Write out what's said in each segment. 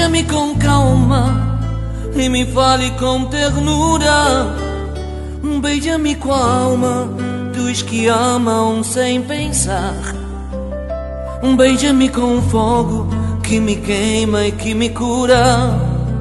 Beija-me com calma e me fale com ternura. Beija-me com a alma dos que amam sem pensar. Beija-me com fogo que me queima e que me cura.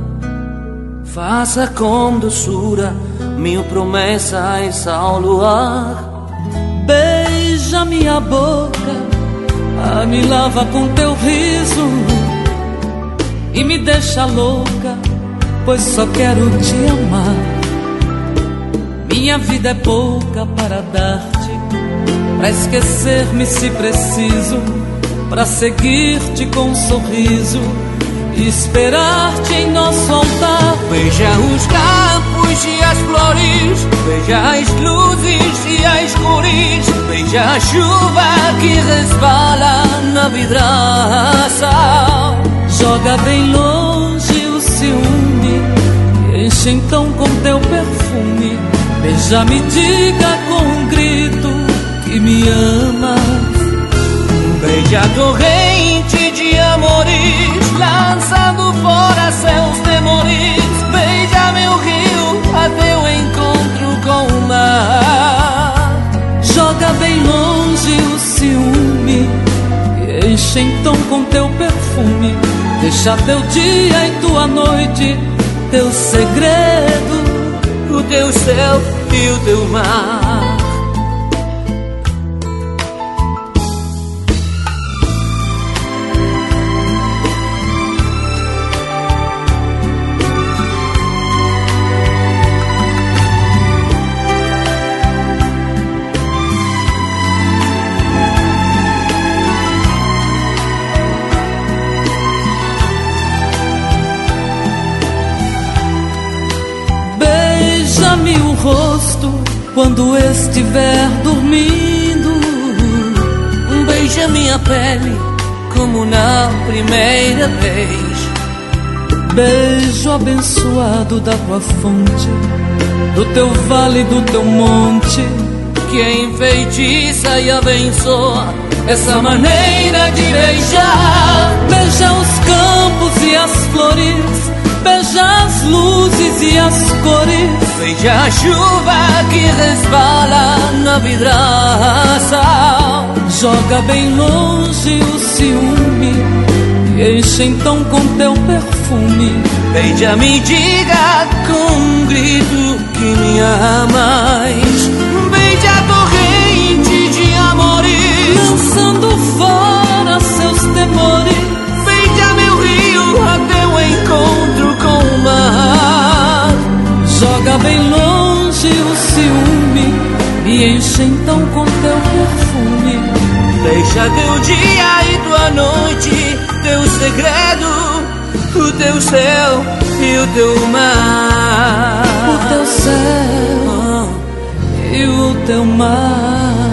Faça com doçura mil promessas ao luar. Beija minha boca, me lava com teu riso e me deixa louca, pois só quero te amar. Minha vida é pouca para dar-te, pra esquecer-me se preciso, pra seguir-te com um sorriso e esperar-te em nosso altar. Beija os campos e as flores, beija as luzes e as cores, beija a chuva que resvala na vidraça. Joga bem longe o ciúme, enche então com teu perfume. Beija, me diga com um grito que me amas. Beija a torrente de amores, lançando fora seus temores. Beija meu rio a teu encontro com o mar. Joga bem longe o ciúme, enche então com teu perfume. Deixa teu dia e tua noite, teu segredo, o teu céu e o teu mar. Beija-me o rosto quando estiver dormindo. Beija minha pele como na primeira vez. Beijo abençoado da tua fonte, do teu vale, do teu monte, que enfeitiça e abençoa essa maneira de beijar. Beija os campos e as flores, beija as luzes e as cores, beija a chuva que resvala na vidraça. Joga bem longe o ciúme e enche então com teu perfume. Beija, me diga com um grito que me amas. Beija a torrente de amores, lançando fora seus temores. Beija meu rio a teu encontro com o mar. Joga bem longe o ciúme e enche então com teu perfume. Deixa teu dia e tua noite, teu segredo, o teu céu e o teu mar. O teu céu e o teu mar.